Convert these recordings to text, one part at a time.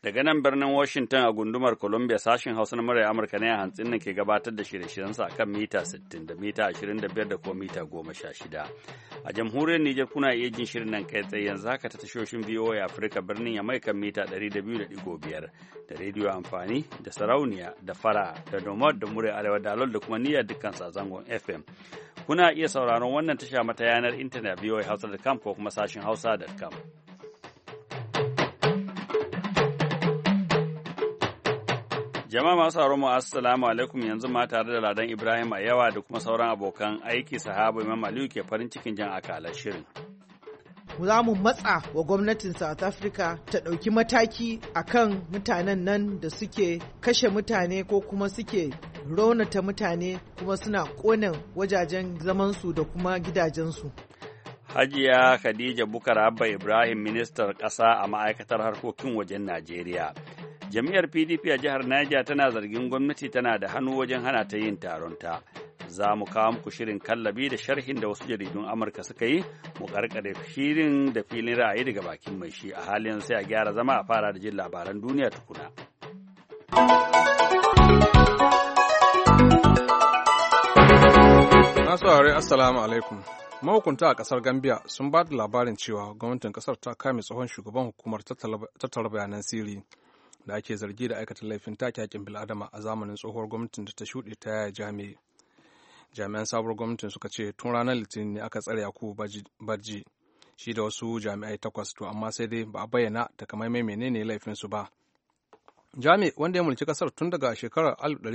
Daga nan birnin Washington a gundumar Columbia sashen Hausa na murya Amurka ne a hantsin nan ke gabatar da shirye-shiryensa a kan mita 60 da mita 25 da kuma mita 16. A jamhuriyar Nijar kuna iya jin shirin nan kai tsaye yanzu haka ta tashoshin VOA Africa birnin Yamai kan mita 200.5 da rediyo amfani da sarauniya da fara da nomad da murya arewa da alol da kuma niyyar dukkan zangon FM. Kuna iya sauraron wannan tasha mata yanar intanet voahausa.com ko kuma sashen hausa.com. Jama'a masu sauraron mu assalamu alaikum, yanzu ma tare da Ladan Ibrahim a yawa da kuma sauran abokan aiki sahaba Imam Aliyu ke farin cikin jan akalar shirin. Za mu matsa wa gwamnatin South Africa ta ɗauki mataki akan mutanen nan da suke kashe mutane ko kuma suke raunata mutane kuma suna ƙone wajajen zamansu da kuma gidajensu. Hajiya Khadija Bukar Abba Ibrahim, ministar ƙasa a ma'aikatar harkokin wajen Najeriya. Jami'ar PDP a jihar Niger tana zargin gwamnati tana da hannu wajen hana ta yin taronta. Za mu kawo muku shirin kallabi da sharhin da wasu jaridun Amurka suka yi, mu karkare shirin da filin ra'ayi daga bakin mai shi. A halin sai a gyara zama a fara da jin labaran duniya tukuna. Masu aure assalamu alaikum. Mahukunta a kasar Gambia sun ba da labarin cewa gwamnatin kasar ta kame tsohon shugaban hukumar tattara bayanan sirri da ake zargi da aikata laifin take haƙƙin bil'adama a zamanin tsohuwar gwamnatin da ta shuɗe ta yaya jami'an sabuwar gwamnatin suka ce tun ranar litinin ne aka tsare Yakubu Barji shi da wasu jami'ai 8, to amma sai dai ba a bayyana takamaimai menene laifinsu ba. Jami wanda ya mulki kasar tun daga shekarar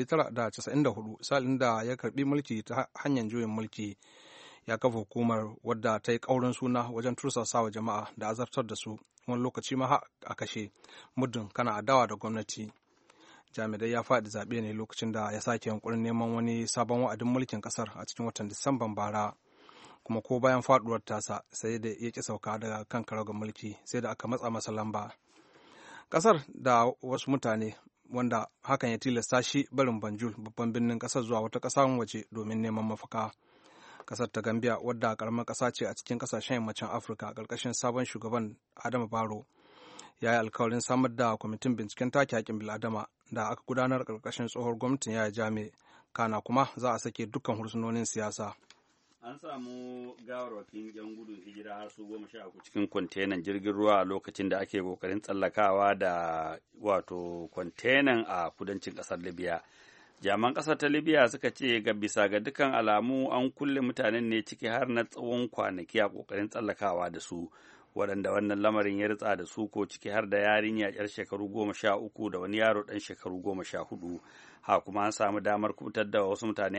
1994 salin da ya karbi mulki ta hanyar juyin mulki, ya kafa hukumar wadda ta yi ƙaurin suna wajen tursasawa jama'a da azabtar da su, wani lokaci ma a kashe muddin kana adawa da gwamnati. Jami'ai ya faɗi zaɓe ne lokacin da ya sake yankurin neman wani sabon wa'adin mulkin ƙasar a cikin watan Disamban bara, kuma ko bayan faɗuwar tasa sai da ya ƙi sauka daga kan karagar mulki sai da aka matsa masa lamba. Ƙasar da wasu mutane wanda hakan ya tilasta shi barin Banjul babban birnin ƙasar zuwa wata ƙasar waje domin neman mafaka. Kasar ta Gambia wadda karamar kasa ce a cikin kasashen yammacin Afirka karkashin sabon shugaban Adama Barrow ya yi alkawarin samar da kwamitin binciken take haƙƙin bil'adama da aka gudanar karkashin tsohuwar gwamnatin Yaya Jame, kana kuma za a sake dukkan hursunonin siyasa. An samu gawarwakin 'yan gudun hijira har su 13 cikin kwantenan jirgin ruwa a lokacin da ake kokarin tsallakawa da wato kwantenan a kudancin ƙasar Libya. Jaman ƙasar ta Libya suka ce ga bisa ga dukkan alamu an kulle mutanen ne ciki har na tsawon kwanaki a ƙoƙarin tsallakawa da su, waɗanda wannan lamarin ya ritsa da su ko ciki har da yarinya 'yar shekaru 13 da wani yaro ɗan shekaru 14. Ha kuma an samu damar kubutar da wasu mutane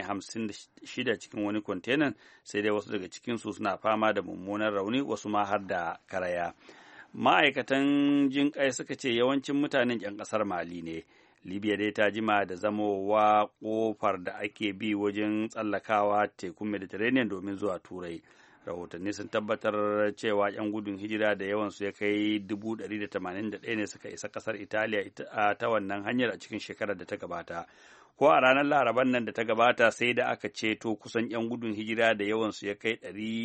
56 cikin wani kwantenan, sai dai wasu daga cikinsu suna fama da mummunan rauni, wasu ma har da karaya. Ma'aikatan jinƙai suka ce yawancin mutanen 'yan ƙasar Mali ne. Libya dai ta jima da zamowa kofar da ake bi wajen tsallakawa tekun Mediterranean domin zuwa Turai. Rahotanni sun tabbatar cewa 'yan gudun hijira da yawansu ya kai 181 ne suka isa kasar Italiya ta wannan hanyar a cikin shekarar da ta gabata. Ko a ranar Laraban nan da ta gabata sai da aka ceto kusan 'yan gudun hijira da yawansu ya kai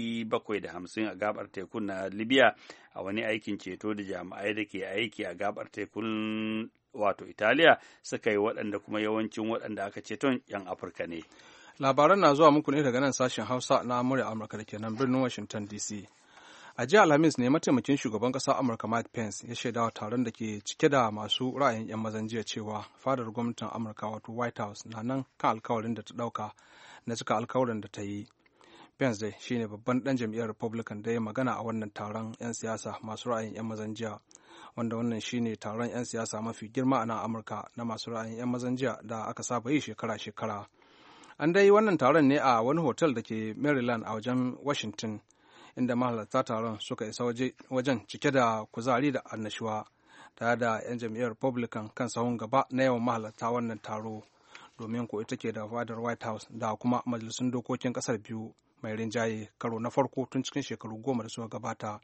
750 a gabar tekun na Libya a wani aikin ceto da jami'ai da ke aiki a gabar tekun wato Italiya suka yi, waɗanda kuma yawancin waɗanda aka ceton 'yan Afirka ne. Labaran na zuwa muku ne daga nan sashen Hausa na murya Amurka da ke nan birnin Washington DC. A jiya Alhamis ne mataimakin shugaban ƙasar Amurka Mike Pence ya shaidawa taron da ke cike da masu ra'ayin 'yan mazan jiya cewa fadar gwamnatin Amurka wato White House na nan kan alkawarin da ta ɗauka na cika alkawarin da ta yi. Pence dai shine babban ɗan jam'iyyar Republican da ya magana a wannan taron 'yan siyasa masu ra'ayin 'yan mazan jiya, wanda wannan shine taron 'yan siyasa mafi girma a nan Amurka na masu ra'ayin 'yan mazan jiya da aka saba yi shekara-shekara. An dai wannan taron ne a wani hotel da ke Maryland a wajen Washington, inda mahalarta taron suka isa wajen cike da kuzari da annashuwa, tare da 'yan jam'iyyar Republican kan sahun gaba na yawan mahalarta wannan taro, domin ko ita ke da fadar White House da kuma majalisun dokokin kasar biyu mai rinjaye karo na farko tun cikin shekaru 10 da suka gabata.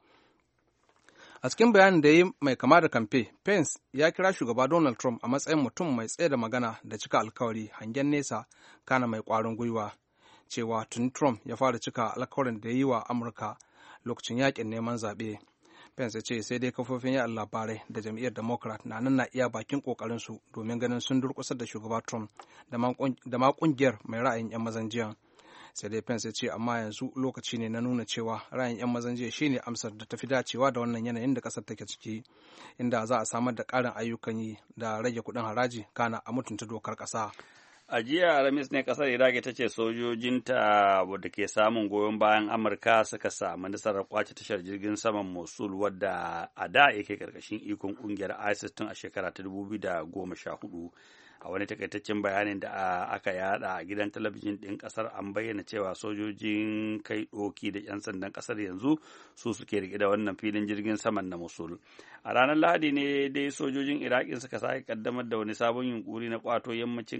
A cikin bayanin da ya yi mai kama da kamfe, Pence ya kira shugaba Donald Trump a matsayin mutum mai tsaye da magana da cika alkawari, hangen nesa, kana mai ƙwarin gwiwa, cewa tun Trump ya fara cika alkawarin da ya yi wa Amurka lokacin yakin neman zaɓe. Pence ya ce sai dai kafofin yaɗa labarai da jam'iyyar Democrat na nan na iya bakin ƙoƙarinsu domin ganin sun durƙusar da shugaba Trump da ma ƙungiyar mai ra'ayin 'yan mazan jiya. Sai dai Pence ya ce amma yanzu lokaci ne na nuna cewa ra'ayin 'yan mazan jiya shine amsar da tafi dacewa da wannan yanayin da ƙasar take ciki, inda za a samar da ƙarin ayyukan yi da rage kuɗin haraji kana a mutunta dokar ƙasa. A jiya Alhamis ne kasar Iraki ta ce sojojinta wadda ke samun goyon bayan Amurka suka samu nasarar kwace tashar jirgin saman Mosul wadda a da yake karkashin ikon kungiyar ISIS tun a shekara ta 2014. A wani takaitaccen bayanin da aka yada a gidan talabijin ɗin ƙasar an bayyana cewa sojojin kai ɗoki da 'yan sandan ƙasar yanzu su suke rike da wannan filin jirgin saman na Mosul. A ranar Lahadi ne dai sojojin Iraki suka sake kaddamar da wani sabon yunkuri na kwato yammacin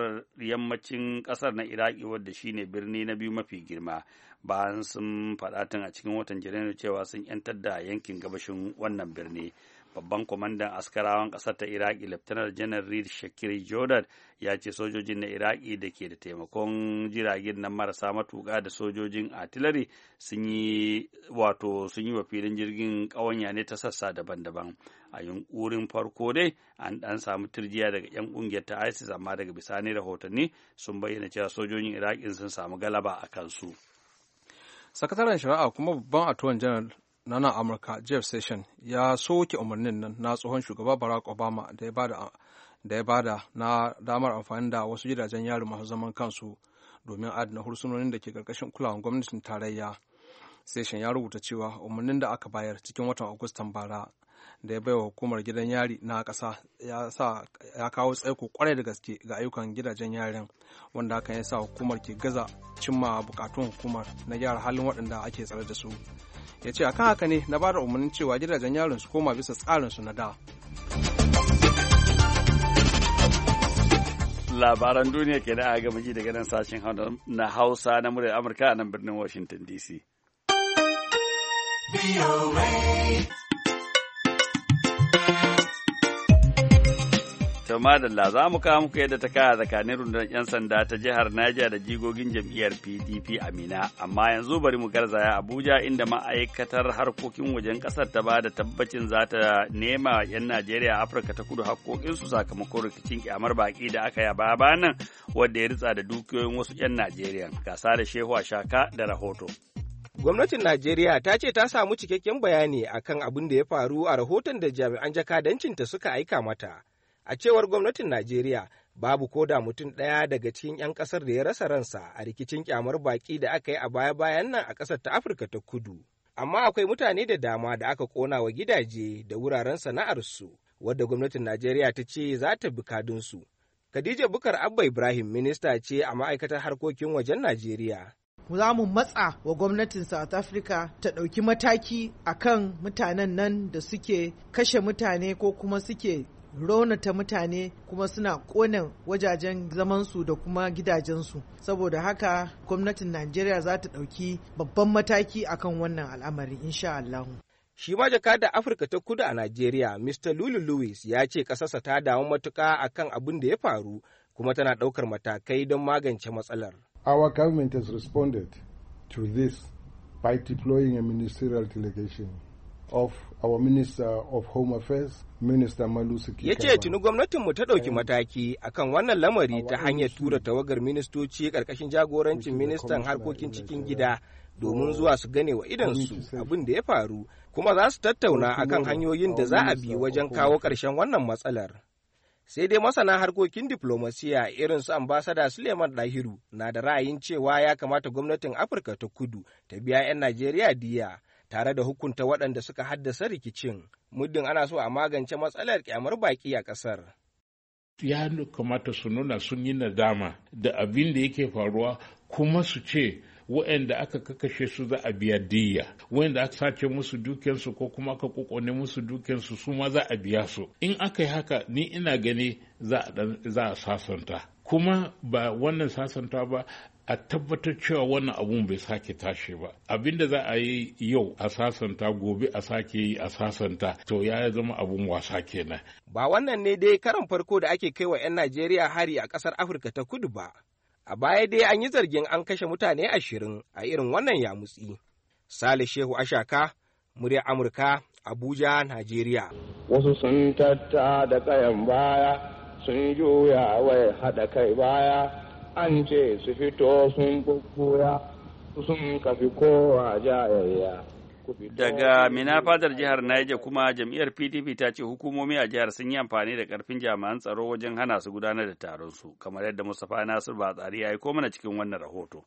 ƙasar na Iraki wadda shine birni na biyu mafi girma, bayan sun faɗa tun a cikin watan Janairu cewa sun 'yantar da yankin gabashin wannan birni. Babban kwamandan askarawan ƙasar ta Iraki, Laftanar Janar Reed Shakiri Jordan, ya ce sojojin na Iraki da ke da taimakon jiragen nan marasa matuƙa da sojojin artillery sun yi wa filin jirgin ƙawanya ne ta sassa daban-daban. A yunkurin farko dai an ɗan samu turjiya daga 'yan ƙungiyar ta ISIS, amma daga bisani rahotanni sun bayyana cewa sojojin Iraki sun samu galaba a kansu. Sakataren shari'a kuma babban attorney general na nan Amurka Jeff Sessions ya soke umarnin nan na tsohon shugaba Barack Obama da ya bada na damar amfani da wasu gidajen yari masu zaman kansu domin adana hursunonin da ke karkashin kulawar gwamnatin tarayya. Sessions ya rubuta cewa umarnin da aka bayar cikin watan Agustan bara da ya baiwa hukumar gidan yari na ƙasa ya kawo tsaiko kwarai da gaske ga ayyukan gidajen yarin, wanda hakan ya sa hukumar ke gaza cimma bukatun hukumar na gyara halin waɗanda ake tsare da su. Ya ce akan haka ne na ba da umarnin cewa gidajen yarin su koma bisa tsarinsu na da. Labaran duniya ke da aga ji daga nan sashen na Hausa na muryar Amurka a nan birnin Washington DC. To madalla, za mu kawo muku yadda ta kaya tsakanin rundunar 'yan sanda ta jihar Niger da jigogin jam'iyyar PDP a Mina, amma yanzu bari mu garzaya Abuja inda ma'aikatar harkokin wajen ƙasar ta ba da tabbacin za ta nema 'yan Najeriya a Afirka ta Kudu haƙoƙinsu sakamakon rikicin kyamar baƙi da aka yaba bayan wadda ya ritsa da dukiyoyin wasu 'yan Najeriya. Gasa da Shehu Ashaka da rahoto. Gwamnatin Najeriya ta ce ta samu cikakken bayani akan abin da ya faru a rahoton da jami'an jakadancinta suka aika mata. A cewar gwamnatin Najeriya, babu koda mutum ɗaya daga cikin 'yan ƙasar da ya rasa ransa a rikicin kyamar baƙi da aka yi a baya-bayan nan a ƙasar ta Afirka ta Kudu. Amma akwai mutane da dama da aka ƙona wa gidaje da wuraren sana'arsu, wadda gwamnatin Najeriya ta ce za ta bi kadunsu. Khadija Bukar Abba Ibrahim, minista ce a ma'aikatar harkokin wajen Najeriya. Za mu matsa wa gwamnatin South Africa ta ɗauki mataki akan mutanen nan da suke kashe mutane ko kuma suke raunata mutane kuma suna kone wajajen zamansu da kuma gidajensu. Saboda haka gwamnatin Najeriya za ta ɗauki babban mataki akan wannan al'amari insha Allah. Shi ma jakadar Afirka ta Kudu a Najeriya, Mr. Lulu Lewis, ya ce ƙasarsa ta damu matuƙa akan abin da ya faru kuma tana ɗaukar matakai don magance matsalar. Our government has responded to this by deploying a ministerial delegation of our Minister of Home Affairs, Minister Malusi Kikaba. Ya ce tuni gwamnatinmu ta ɗauki mataki akan wannan lamari ta hanyar tura tawagar ministoci ƙarƙashin jagorancin ministan harkokin cikin gida domin zuwa su gane wa idansu abin da ya faru, kuma za su tattauna akan hanyoyin da za a bi wajen kawo ƙarshen wannan matsalar. Sai dai masana harkokin diplomasiya irin su ambasada Suleiman Dahiru na da ra'ayin cewa ya kamata gwamnatin Afirka ta Kudu ta biya 'yan Najeriya diya tare da hukunta waɗanda suka haddasa rikicin, muddin ana so a magance matsalar kyamar baƙi a ƙasar. Ya kamata su nuna sun yi nadama da abin da yake faruwa, kuma su ce waɗanda aka kakashe su za a biya diyya, waɗanda aka sace musu dukiyansu ko kuma aka kokone musu dukiyansu su ma za a biya su. In aka yi haka, ni ina gani za a sasanta, kuma ba wannan sasanta ba, a tabbatar cewa wannan abun bai sake tashi ba. Abinda za a yi yau a sasanta, gobe a sake yi a sasanta, to ya zama abun wasa kenan. Ba wannan ne dai karan farko da ake kai wa 'yan Najeriya hari a ƙasar Afirka ta Kudu ba. A baya dai an yi zargin an kashe mutane 20 a irin wannan yamutsi. Sale Shehu Ashaka, muryar Amurka Abuja, Najeriya. Wasu sun tatta da kayan baya, sun juya wai haɗa kai baya, an ce su fito sun bubbuya, sun kafi kowa jayayya. Daga Mina fadar jihar Niger kuma jam'iyyar PDP ta ce hukumomi a jihar sun yi amfani da karfin jami'an tsaro wajen hana su gudanar da taron su, kamar yadda Mustapha Nasir Batsari ya yi ko mana cikin wannan rahoto.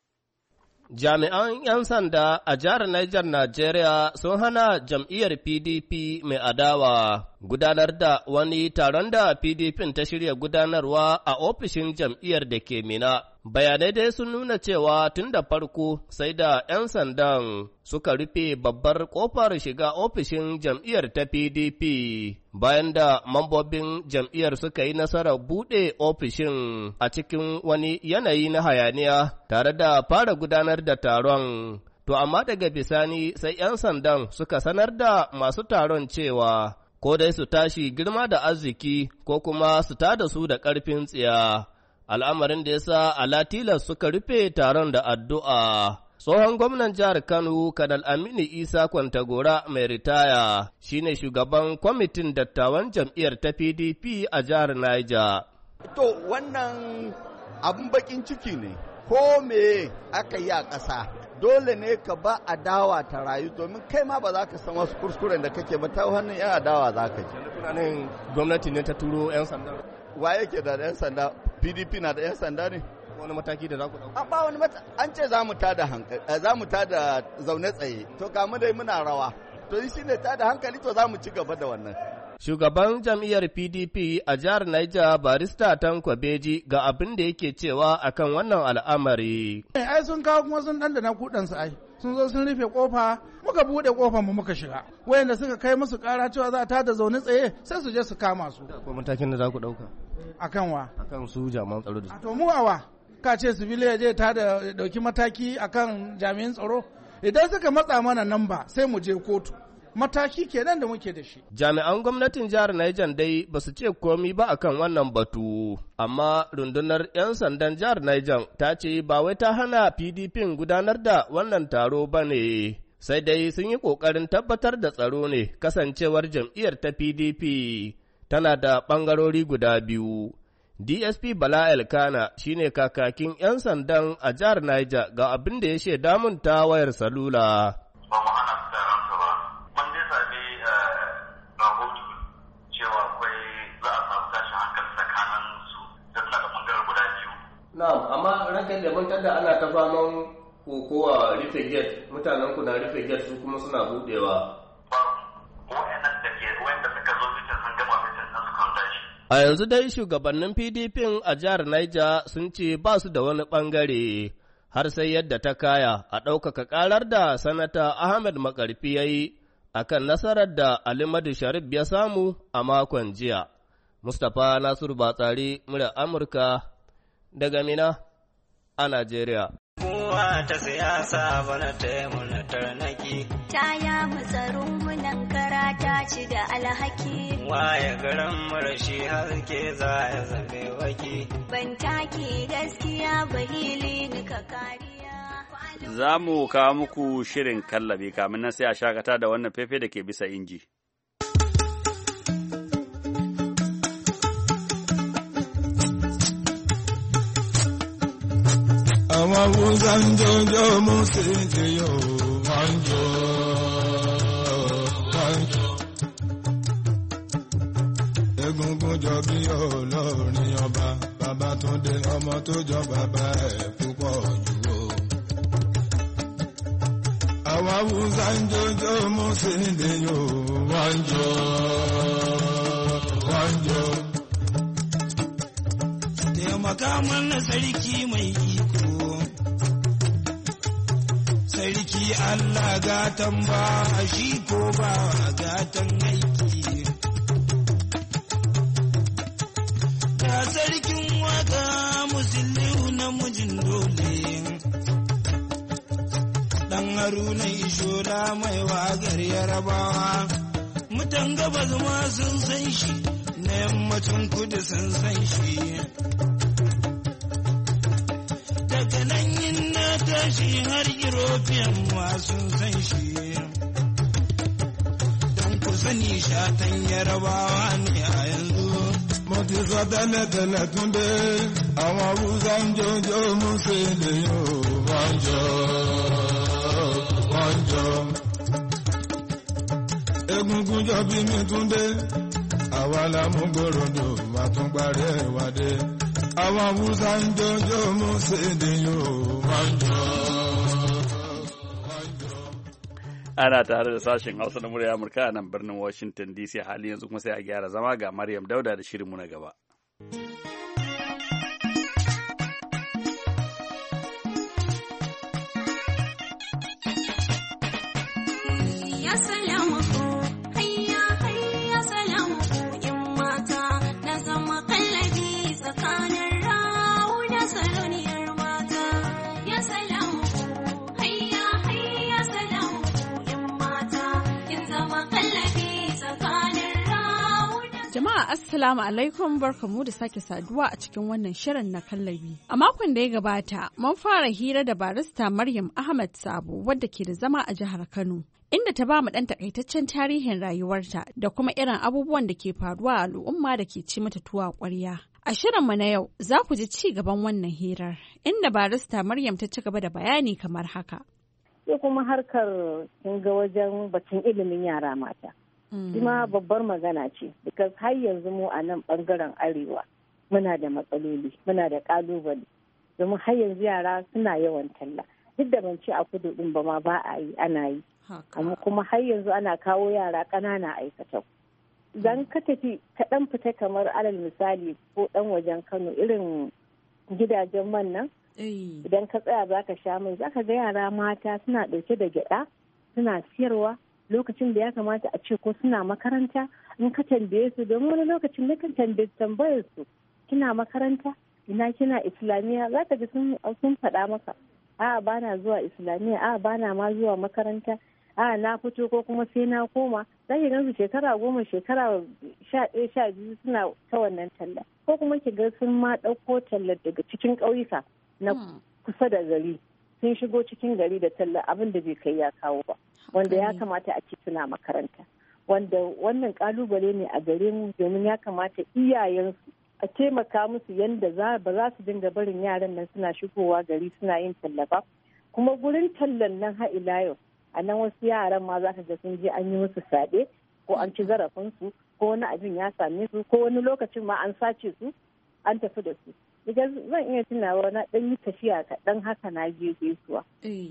Jami'an 'yan sanda a jihar Niger, Najeriya sun hana jam'iyyar PDP mai adawa gudanar da wani taron da PDP ta shirya gudanarwa a ofishin jam'iyyar da ke Mina. Bayanai dai sun nuna cewa tun da farko sai da 'yan sandan suka rufe babbar kofar shiga ofishin jam'iyyar ta PDP bayan da mambobin jam'iyyar suka yi nasarar buɗe ofishin a cikin wani yanayi na hayaniya tare da fara gudanar da taron. To amma daga bisani sai 'yan sandan suka sanar da masu taron cewa ko dai su tashi girma da arziki ko kuma su tada su da ƙarfin tsiya. Al'amarin da ya sa alatilas suka rufe taron da addu'a. Tsohon gwamnan jihar Kano, Kanal Aminu Isa Kwantagora mai ritaya, shine shugaban kwamitin dattawan jam'iyyar ta PDP a jihar Niger. To, wannan abin bakin ciki ne, ko me aka yi a ƙasa. Dole ne ka ba adawa ta rayu domin kai ma ba za ka san wasu kuskuren da kake ba ta hannun 'yan adawa za ka ji. Tunanin gwamnati ne ta turo 'yan sanda. Wa yake da 'yan sanda? PDP na da 'yan sanda ne? Wani mataki da za ku ɗauka? Ba wani an ce za mu tada zaune tsaye, to kamu dai muna rawa. To shi ne tada hankali, to za mu ci gaba da wannan. Shugaban jam'iyyar PDP a jihar Niger, Barista Tanko Beji, ga abin da yake cewa akan wannan al'amari. Ai sun kawo kuma sun ɗanɗana kuɗansu ai. Sun zo sun rufe kofa, muka buɗe kofar mu muka shiga. Wayanda suka kai musu ƙara cewa za a tada zaune tsaye sai su je su kama su. Ko matakin da za ku ɗauka? Akan wa? Akan su jami'an tsaro da su. To mu awa, ka ce sibili ya je ta da ɗauki mataki akan jami'an tsaro. Idan suka matsa mana nan ba sai mu je kotu. Mataki kenan da muke da shi. Jami'an gwamnatin jihar Niger dai ba su ce komi ba akan wannan batu, amma rundunar 'yan sandan jihar Niger ta ce ba wai ta hana PDP gudanar da wannan taro ba ne, sai dai sun yi ƙoƙarin tabbatar da tsaro ne kasancewar jam'iyyar ta PDP tana da ɓangarori guda biyu. DSP Bala Elkana shine kakakin 'yan sandan a jihar Niger ga abin da ya shaida mun ta wayar salula. Na'am, amma rankan da mun tada ana ta faman kokowa rufe gate, mutanen ku na rufe gate su kuma suna budewa. A yanzu dai shugabannin PDP a jihar Niger sun ce ba su da wani ɓangare har sai yadda ta kaya a ɗaukaka ƙarar da Sanata Ahmed Makarfi ya yi a kan nasarar da Alimadu Sharif ya samu a makon jiya. Mustapha Nasiru Batsari, murar Amurka, daga Mina a Najeriya. Kowa ta siyasa bana ta yi muna tarnaki. Ta ya matsarin karata ci da alhaki. Waye garin marashi haske za ya zame waki. Ban take gaskiya ba hili nika kariya. Za mu kawo muku shirin kallabi kamin nan sai a shakata da wannan fefe da ke bisa inji. Awawuzan jojo musinjiyo wanjo wanjo egungun jọ bí olórin ọba Babátúndé ọmọ tó jọ bàbá ẹ̀ púpọ̀ jù o. Awawuzan jojo musinjiyo wanjo wanjo. Taimaka mana sarki mai iko. Sarki Allah gatan ba shi ko ba gatan aiki. Ga sarkin waka musulmi namijin dole. Dan Haruna Ishola mai wagar Yarabawa. Mutan gabas ma sun san shi, na yammacin kudu sun san shi. Daga nan yin na tashi har European ma sun san shi. Don ku sani shatan yarabawa ne a yanzu. Mo ti sọ tẹ́lẹ̀tẹ́lẹ̀ Túndé, àwọn Haúsá ń jọjọ́ mú ṣe lè yóò wọ́n jọ. Egungun jọ bí mi Túndé, àwa la mú gbòròdò, máa tún parí ẹ̀wádé. Àwọn Haúsá ń jọjọ́ mú ṣe lè yóò wọ́n jọ. Ana tare da sashen Hausa na murya Amurka a nan birnin Washington DC, hali yanzu kuma sai a gyara zama ga Maryam Dauda da shirinmu na gaba. Assalamu alaikum, barkamu da sake saduwa a cikin wannan shirin na kallabi. A makon da ya gabata, mun fara hira da barista Maryam Ahmad Sabo wadda ke da zama a jihar Kano, inda ta ba mu ɗan takaitaccen tarihin rayuwarta da kuma irin abubuwan da ke faruwa a al'umma da ke ci mata tuwa ƙwarya. A shirinmu na yau za ku ji ci gaban wannan hirar, inda barista Maryam ta ci gaba da bayani kamar haka. Sai kuma harkar kin ga wajen batun ilimin yara mata. Kuma babbar magana ce, because har yanzu mu a nan bangaren arewa muna da matsaloli, muna da kalubale, domin har yanzu yara suna yawan talla. Duk da ban ce a kudu din ba ma ba a yi, ana yi. Amma kuma har yanzu ana kawo yara ƙanana aikata. Idan ka tafi ka ɗan fita kamar alal misali ko ɗan wajen Kano irin gidajen man nan, idan ka tsaya za ka sha mai za ka ga yara mata suna ɗauke da gyaɗa, suna siyarwa. Lokacin da ya kamata a ce ko suna makaranta in ka tambaye su, domin wani lokacin na kan tambayar su kina makaranta ina kina islamiyya, za ka ji sun faɗa maka a'a bana zuwa islamiyya, a'a bana ma zuwa makaranta, a'a na fito ko kuma sai na koma. Za ki gansu shekara 10, shekara 11, 12 suna ta wannan talla, ko kuma ki ga sun ma ɗauko tallar daga cikin ƙauyuka na kusa da gari sun shigo cikin gari da talla, abin da bai kai ya kawo ba, wanda ya kamata a ci suna makaranta, wanda wannan kalubale ne a gare mu, domin ya kamata iyayensu a taimaka musu yadda ba za su dinga barin yaran nan suna shigowa gari suna yin talla ba. Kuma gurin tallan nan har ila yau a nan wasu yaran ma za ka ga sun je an yi musu fyaɗe ko an ci zarafinsu ko wani abin ya same su ko wani lokacin ma an sace su an tafi da su. Idan zan iya tunawa na ɗan yi tafiya kaɗan haka na je gaisuwa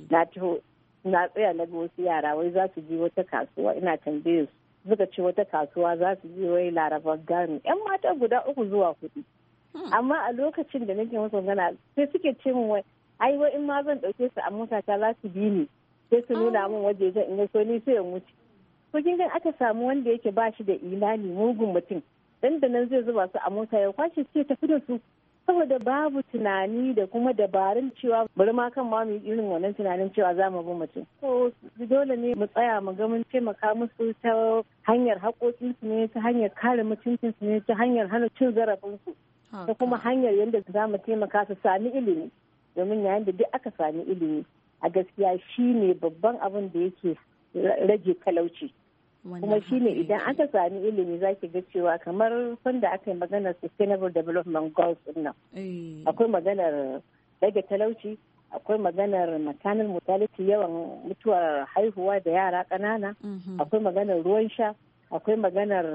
na tsaya na ga wasu yara wai za su je wata kasuwa, ina tambaye su suka ce wata kasuwa za su je wai Larabar Gano, 'yan mata guda 3 zuwa 4. Amma a lokacin da nake musu magana sai suke ce min wai ai wai in ma zan ɗauke su a mota ta za su bi ni, sai su nuna min waje zan in so ni sai in wuce. Ko kin ga aka samu wanda yake ba shi da imani, mugun mutum, dan da nan zai zuba su a mota ya kwashe su ya tafi da su, saboda babu tunani da kuma dabarun cewa bari ma kan ma mu irin wannan tunanin cewa za mu bi mutum. So dole ne mu tsaya mu ga mun taimaka musu ta hanyar haƙoƙinsu ne, ta hanyar kare mutuncinsu ne, ta hanyar hana cin zarafinsu, da kuma hanyar yadda za mu taimaka su sami ilimi, domin yayin da duk aka sami ilimi a gaskiya shi ne babban abin da yake rage talauci. Kuma shi ne idan aka sami ilimi za ki ga cewa kamar sanda aka yi maganar sustainable development goals din nan, akwai maganar rage talauci, akwai maganar maternal mortality, yawan mutuwar haihuwa da yara ƙanana, akwai maganar ruwan sha, akwai maganar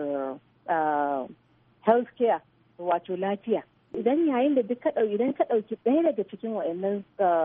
health care wato lafiya. Idan yayin da duk idan ka ɗauki ɗaya daga cikin waɗannan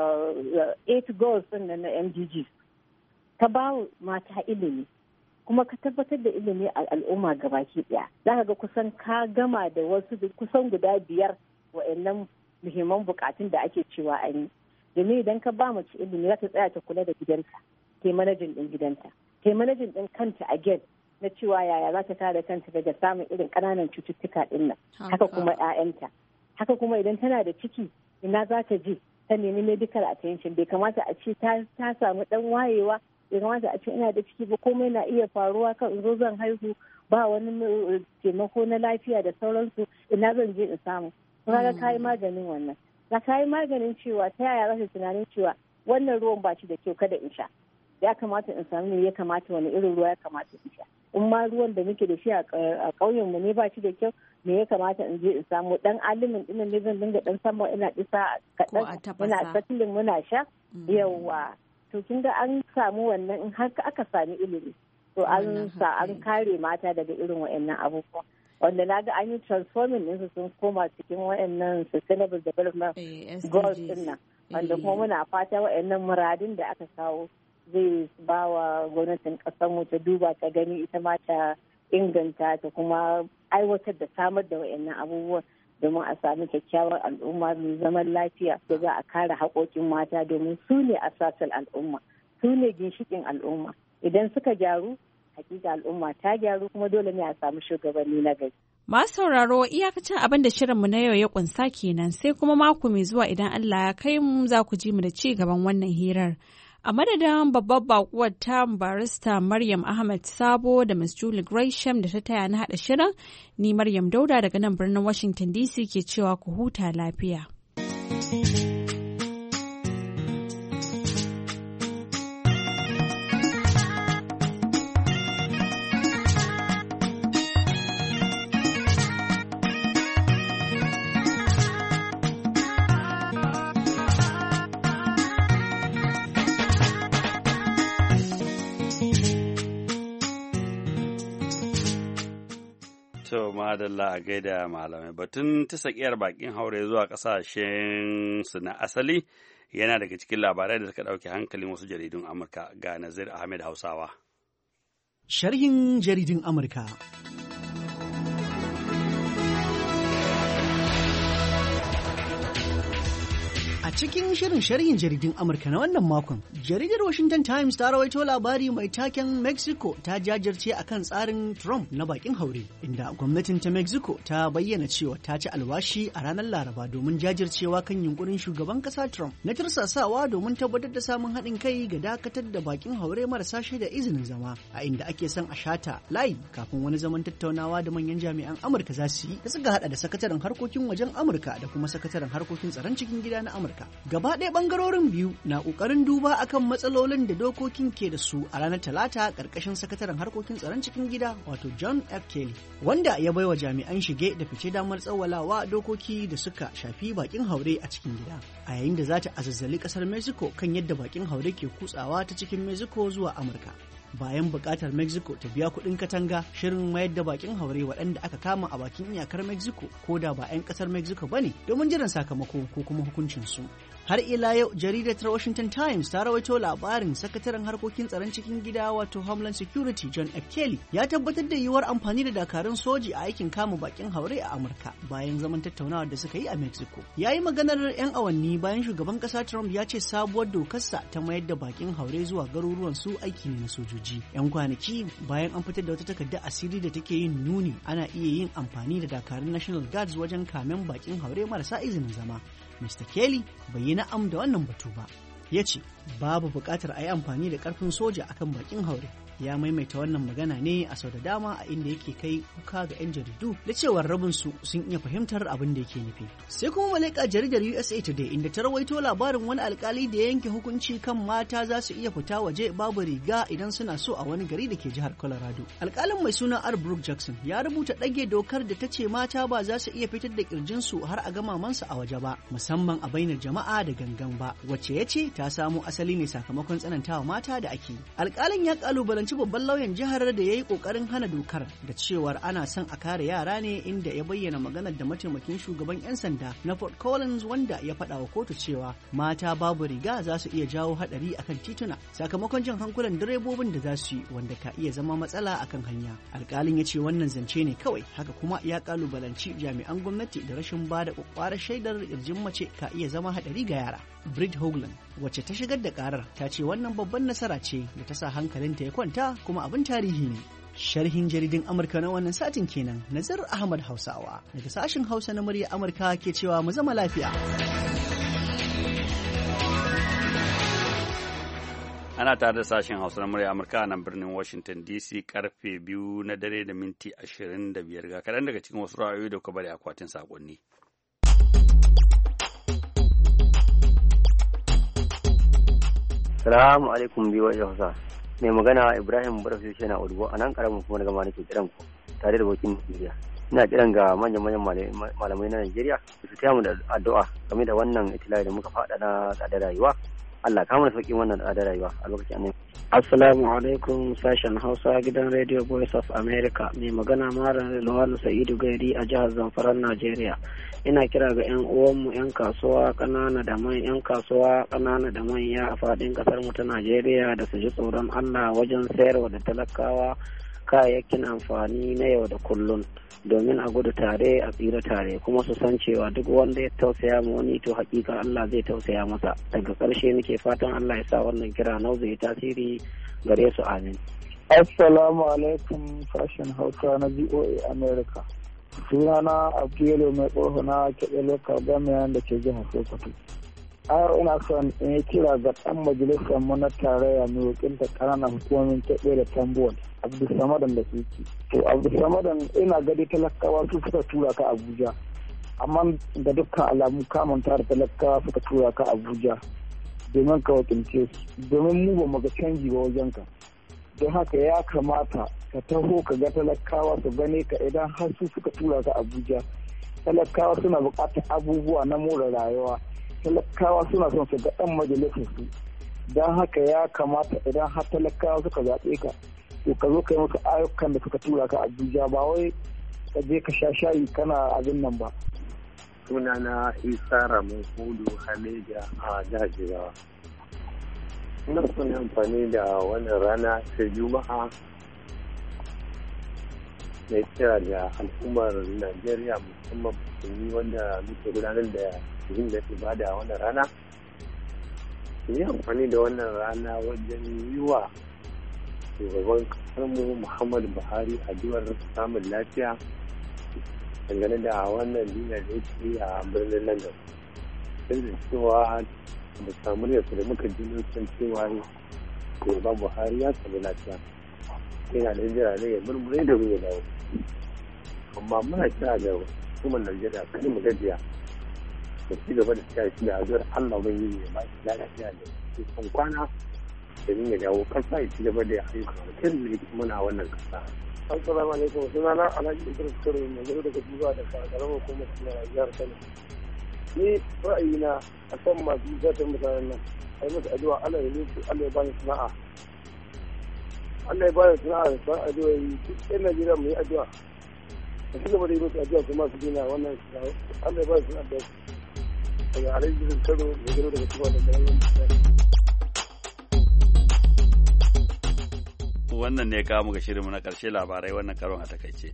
8 goals din na MDG ka ba mata ilimi, kuma ka tabbatar da ilimi a al'umma gabaki daya, za ka ga kusan ka gama da wasu kusan guda 5 wa'annan muhimman bukatun da ake cewa an yi. Domin idan ka ba mace ilimi za ta tsaya ta kula da gidanta, ke manajin din gidanta, ke manajin din kanta again na cewa yaya za ta kare kanta daga samun irin ƙananan cututtuka din nan, haka kuma 'ya'yanta, haka kuma idan tana da ciki ina za ta je ta nemi medical attention. Bai kamata a ce ta samu dan wayewa, ya kamata a ce ina da ciki ba, komai na iya faruwa kan zo zan haihu ba wani taimako na lafiya da sauransu, ina zan je in samu. Kaga kayi maganin wannan, ka kayi maganin cewa ta yaya za tunanin cewa wannan ruwan ba shi da kyau kada in sha, ya kamata in samu ne, ya kamata wani irin ruwa ya kamata in sha. in ma ruwan da muke da shi a ƙauyen mu ne ba shi da kyau, me ya kamata in je in samu dan alimin dinnan ne zan dinga dan sama ina isa kaɗan ina satilin muna sha. Yawa to kin ga an samu wannan in har aka sami ilimi to an kare mata daga irin waɗannan abubuwa. Wanda na ga an yi transforming ɗinsu sun koma cikin waɗannan sustainable development goals ɗin nan. Wanda kuma muna fata waɗannan muradin da aka kawo zai ba wa gwamnatin ƙasar mu ta duba ta gani ita ma ta inganta ta kuma aiwatar da samar da waɗannan abubuwan domin a sami kyakkyawar al'umma mai zaman lafiya da za a kare haƙoƙin mata domin su ne asasin al'umma, su ne ginshiƙin al'umma. Idan suka gyaru hakika al'umma ta gyaru kuma dole ne a samu shugabanni na gari. Masu sauraro iyakacin abin da shirinmu na yau ya kunsa kenan sai kuma mako mai zuwa idan Allah ya kai mu za ku ji mu da ci gaban wannan hirar. A madadin babbar bakuwar ta barista Maryam Ahmed Sabo da Miss Julie Gresham da ta taya na haɗa shirin, ni Maryam Dauda daga nan birnin Washington DC ke cewa ku huta lafiya. Madalla a gaida malamai batun ta sakiyar bakin haure zuwa kasashen su na asali yana daga cikin labarai da suka ɗauke hankalin wasu jaridun Amurka. Ga Nazir Ahmed Hausawa. Sharhin jaridun Amurka. A cikin shirin sharhin jaridun Amurka na wannan makon, jaridar Washington Times ta rawaito labari mai taken Mexico ta jajirce akan tsarin Trump na bakin haure, inda gwamnatin ta Mexico ta bayyana cewa ta ci alwashi a ranar Laraba domin jajircewa kan yunkurin shugaban kasa Trump na tirsasawa domin tabbatar da samun haɗin kai ga dakatar da bakin haure marasa shaida izinin zama, a inda ake son a shata layi kafin wani zaman tattaunawa da manyan jami'an Amurka za su yi da suka hada da sakataren harkokin wajen Amurka da kuma sakataren harkokin tsaron cikin gida na Amurka. Gaba ɗaya ɓangarorin biyu na ƙoƙarin duba akan matsalolin da dokokin ke da su a ranar Talata ƙarƙashin sakataren harkokin tsaron cikin gida wato John F. Kelly, wanda ya baiwa jami'an shige da fice damar tsawwalawa dokoki da suka shafi bakin haure a cikin gida, a yayin da za ta azazzali ƙasar Mexico kan yadda bakin haure ke kutsawa ta cikin Mexico zuwa Amurka. Bayan buƙatar Mexico ta biya kuɗin katanga, shirin mayar da bakin haure waɗanda aka kama a bakin iyakar Mexico ko da ba 'yan ƙasar Mexico ba ne domin jiran sakamako ko kuma hukuncinsu. Har ila yau jaridar Washington Times ta rawaito labarin sakataren harkokin tsaron cikin gida wato Homeland Security John F. Kelly ya tabbatar da yiwuwar amfani da dakarun soji a aikin kama bakin haure a Amurka bayan zaman tattaunawar da suka yi a Mexico. Ya yi maganar 'yan awanni bayan shugaban ƙasa Trump ya ce sabuwar dokarsa ta mayar da bakin haure zuwa garuruwan su aiki ne na sojoji. 'Yan kwanaki bayan an fitar da wata takardar asiri da take yin nuni ana iya yin amfani da dakarun National Guards wajen kamen bakin haure marasa izinin zama. Mr. Kelly bai yi na'am da wannan batu ba. Ya ce, babu buƙatar a yi amfani da ƙarfin soja akan bakin haure. Ya maimaita wannan magana ne a sau da dama a inda yake kai kuka ga 'yan jaridu da cewar rabinsu sun iya fahimtar abin da yake nufi. Sai kuma malaika jaridar USA Today inda ta rawaito labarin wani alkali da ya yanke hukunci kan mata za su iya fita waje babu riga idan suna so a wani gari da ke jihar Colorado. Alkalin mai suna R. Brooke Jackson ya rubuta ɗage dokar da ta ce mata ba za su iya fitar da kirjinsu har a ga mamansu a waje ba, musamman a bainar jama'a da gangan ba, wacce ya ce ta samo asali ne sakamakon tsanantawa mata da ake. Alkalin ya kalubalanci babban lauyan jihar da ya yi kokarin hana dokar da cewar ana son a kare yara ne, inda ya bayyana maganar da mataimakin shugaban 'yan sanda na Fort Collins wanda ya faɗa wa kotu cewa mata babu riga za su iya jawo haɗari akan tituna sakamakon jan hankulan direbobin da za su yi wanda ka iya zama matsala akan hanya. Alƙalin ya ce wannan zance ne kawai, haka kuma ya kalubalanci jami'an gwamnati da rashin ba da ƙwaƙwarar shaidar ƙirjin mace ka iya zama haɗari ga yara. Brit Hoagland wacce ta shigar da ƙarar ta ce wannan babban nasara ce da ta sa hankalinta ya kwanta kuma abin tarihi ne. Sharhin jaridin Amurka na wannan satin kenan. Nazir Ahmad Hausawa daga sashen Hausa na murya Amurka ke cewa mu zama lafiya. Ana tare da sashen Hausa na murya Amurka a nan birnin Washington DC karfe 2 na dare da minti 25 ga kaɗan daga cikin wasu ra'ayoyi da kuka bari akwatin saƙonni. Salamu alaikum biyu wajen Hausa. mai magana Ibrahim Barfi shi na Odubo a nan karamin kuma na gama nake kiran ku tare da bakin Najeriya. Ina kiran ga manyan malamai na Najeriya su taya mu da addu'a game da wannan itilai da muka faɗa na tsadar rayuwa. Allah ka mana sauƙin wannan tsadar rayuwa a lokacin annabi. Assalamu alaikum sashen Hausa gidan Radio Voice of America. Mai magana Malam Lawal Sa'idu Gairi a jihar Zamfara, Najeriya. Ina kira ga 'yan uwanmu 'yan kasuwa ƙanana da manyan 'yan kasuwa ƙanana da manya a faɗin ƙasar mu ta Najeriya da su ji tsoron Allah wajen sayarwa da talakawa kayayyakin amfani na yau da kullun domin a gudu tare a tsira tare kuma su san cewa duk wanda ya tausaya ma wani to hakika Allah zai tausaya masa. Daga ƙarshe nake fatan Allah ya sa wannan kira nau zai tasiri gare su, amin. Assalamu alaikum sashen Hausa na VOA America. Sunana Abdiyalo mai tsoho na keɓe lokal gamiyan da ke jihar Sokoto. A yau ina son in yi kira ga ɗan majalisar mu na tarayya mai wakilta ƙananan hukumomin keɓe da tambuwal Abdulsamadan da suke. To Abdulsamadan ina gadi talakawa su suka tura ka Abuja. Amma da dukkan alamu kamanta da talakawa suka tura ka Abuja domin ka wakilce su. Domin mu ba mu ga canji ba wajen ka. Don haka ya kamata ka taho ka ga talakawa su gane ka idan har su suka tura ka Abuja. Talakawa suna buƙatar abubuwa na more rayuwa. Talakawa suna son su ga ɗan majalisar su. Don haka ya kamata idan har talakawa suka zaɓe ka to ka zo ka yi musu ayyukan da suka tura ka Abuja ba wai ka je ka sha shayi kana abin nan ba. Sunana Isa Ramin Hudu Haleja a jihar Jigawa. Ina son amfani da wannan rana ta Juma'a mai kira da al'ummar Najeriya musamman musulmi wanda muke gudanar da yin da ibada a wannan rana. Yi amfani da wannan rana wajen yi wa shugaban kasarmu Muhammadu Buhari addu'ar samun lafiya dangane da wannan jinya da yake a birnin London. Sai da cewa da samu yasa da muka ji san cewa shugaban Buhari ya samu lafiya. Yana da jira ne ya murmure da ya dawo. Amma muna kira da hukumar Najeriya kada mu gajiya. Da ci gaba da tsaya shi da addu'ar Allah ban yi ya ba shi lafiya da cikin kwana. Domin ya dawo kasa ya ci gaba da ayyukan alkhairi da yake muna wannan kasa. Assalamu alaikum. Sunana Alhaji Idris Karo mai gado daga Duba da karamar hukumar jihar Kano. Ni ra'ayina a kan masu zata mutanen nan. Ai musu addu'a Allah ya nufi Allah ya bani sana'a. Allah ya bani sana'a da san addu'a yi duk ɗan Najeriya mu yi addu'a. A ci gaba da yi musu addu'a kuma su dina wannan sana'a. Allah ya bani sana'a da daga Alhaji Idris Karo mai gado daga Duba da karamar hukumar. Wannan ne kawo muka shirinmu na ƙarshe labarai wannan karon a takaice.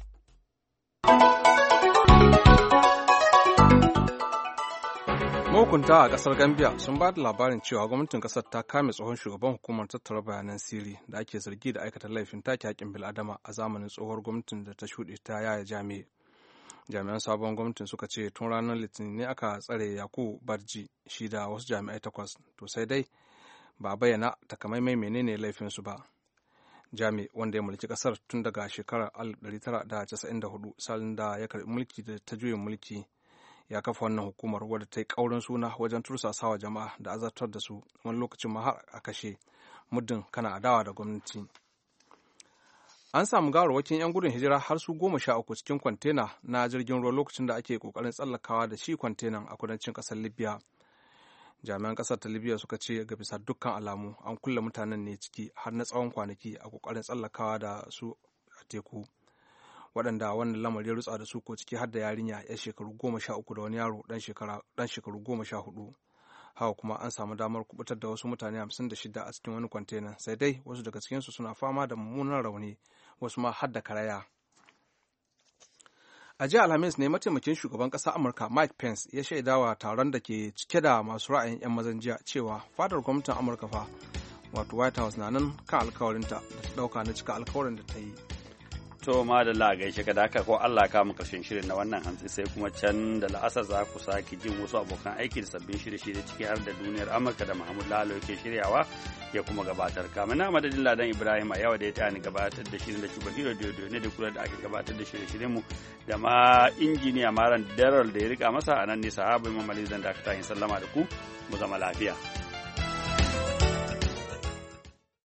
Mahukunta a ƙasar Gambia sun ba da labarin cewa gwamnatin ƙasar ta kame tsohon shugaban hukumar tattara bayanan sirri da ake zargi da aikata laifin take haƙƙin bil'adama a zamanin tsohuwar gwamnatin da ta shuɗe ta Yaya Jame. Jami'an sabon gwamnatin suka ce tun ranar Litinin ne aka tsare Yakubu Barji shi da wasu jami'ai 8, to sai dai ba bayyana takamaimai menene laifinsu ba. Jami wanda ya mulki kasar tun daga shekarar 1994 salin da ya karbi mulki da ta juyin mulki ya kafa wannan hukumar wadda ta yi kaurin suna wajen tursasawa jama'a da azartar da su wani lokacin ma har a kashe muddin kana adawa da gwamnati. An samu gawarwakin 'yan gudun hijira har su 13 cikin kwantena na jirgin ruwa lokacin da ake kokarin tsallakawa da shi kwantenan a kudancin kasar Libya. Jami'an kasar ta Libya suka ce ga bisa dukkan alamu an kulle mutanen ne ciki har na tsawon kwanaki a kokarin tsallakawa da su a teku. Waɗanda wannan lamari ya rutsa da su ko ciki har da yarinya 'yar shekaru 13 da wani yaro dan shekaru 14. Haka kuma an samu damar kubutar da wasu mutane 56 a cikin wani kwantena, sai dai wasu daga cikinsu suna fama da mummunan rauni, wasu ma har da karaya. A jiya Alhamis ne mataimakin shugaban ƙasar Amurka Mike Pence ya shaidawa taron da ke cike da masu ra'ayin 'yan mazan jiya cewa fadar gwamnatin Amurka fa wato White House na nan kan alkawarinta da ta ɗauka na cika alkawarin da ta yi. To ma da la gaishe ka da haka ko Allah ka mu karshen shirin na wannan hantsi sai kuma can da la'asar za ku sake jin wasu abokan aiki da sabbin shirye-shirye ciki har da duniyar Amurka da Mahmud Lalo yake shiryawa ya kuma gabatar. Kamar na madadin Ladan Ibrahim a yawa da ya tani gabatar da shirin da Cuba Hero Dodo ne da kula da ake gabatar da shirye-shiryen mu da ma injiniya Maran Daryl da ya rika masa a nan ne sahabu Imam Ali zan dakata yin sallama da ku mu zama lafiya.